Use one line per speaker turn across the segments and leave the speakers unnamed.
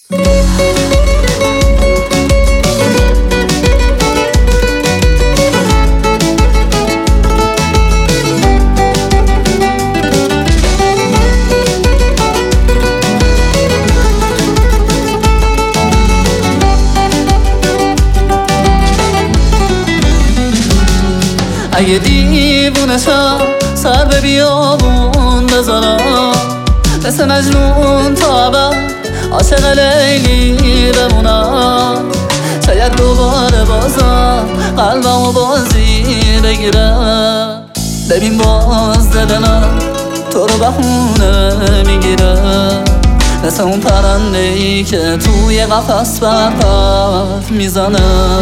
اگه دیوونه شم سر به بیابون بذارم، مثل مجنون تا ابد عاشق لیلی بمونم. شاید دوباره بازم قلبمو بازی بگیره. ببین باز دل من تو رو بهونه میگیره، مثل اون پرنده‌ای که توی قفس پر میزنه.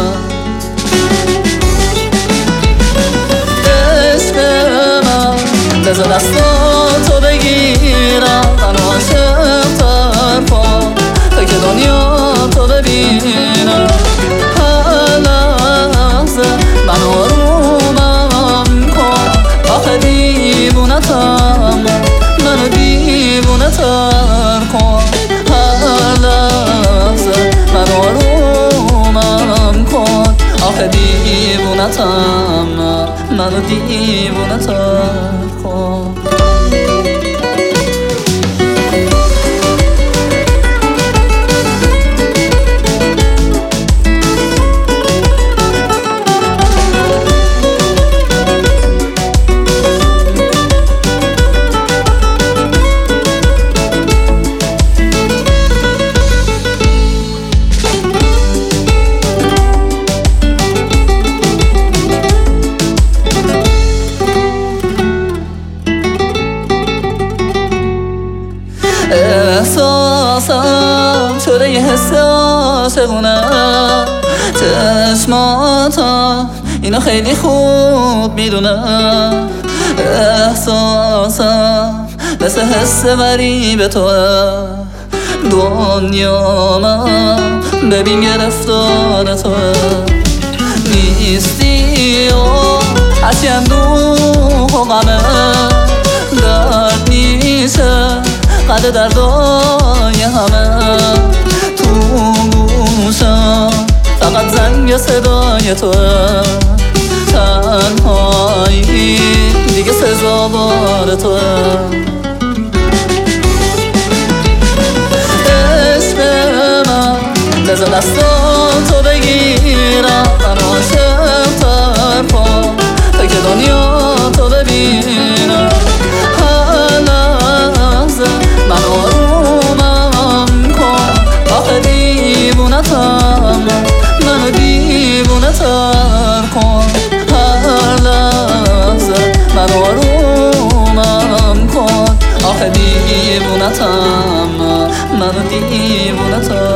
بذار دستاتو بگیرم، من عاشق تر پام تا که دنیا تو ببینم. هر لحظه من آرومم کن، آخه دیوونتم، منو دیوونه تر کن. هر لحظه من آرومم کن، آخه دیوونتم، منو دیوونه تر کن. احساسم شده یه حس عاشقونه، چشماتم اینو خیلی خوب میدونه. احساسم مثل حس غریب توه، دنیا من ببین گرفتار توه. نیستی و هرچی اندوه و غمه درد میشه قد دردای همه. تو گوشم فقط زنگ صدای توه، تنهایی دیگه سزاوار توه. عشق من بذار دستاتو بگیرم، من عاشق تر پام تا که دنیا تو ببینم. هر لحظه من آرومم کن، آخه دیوونتم، منو دیوونه تر کن. هر لحظه من آرومم کن، آخه دیوونتم، منو دیوونه تر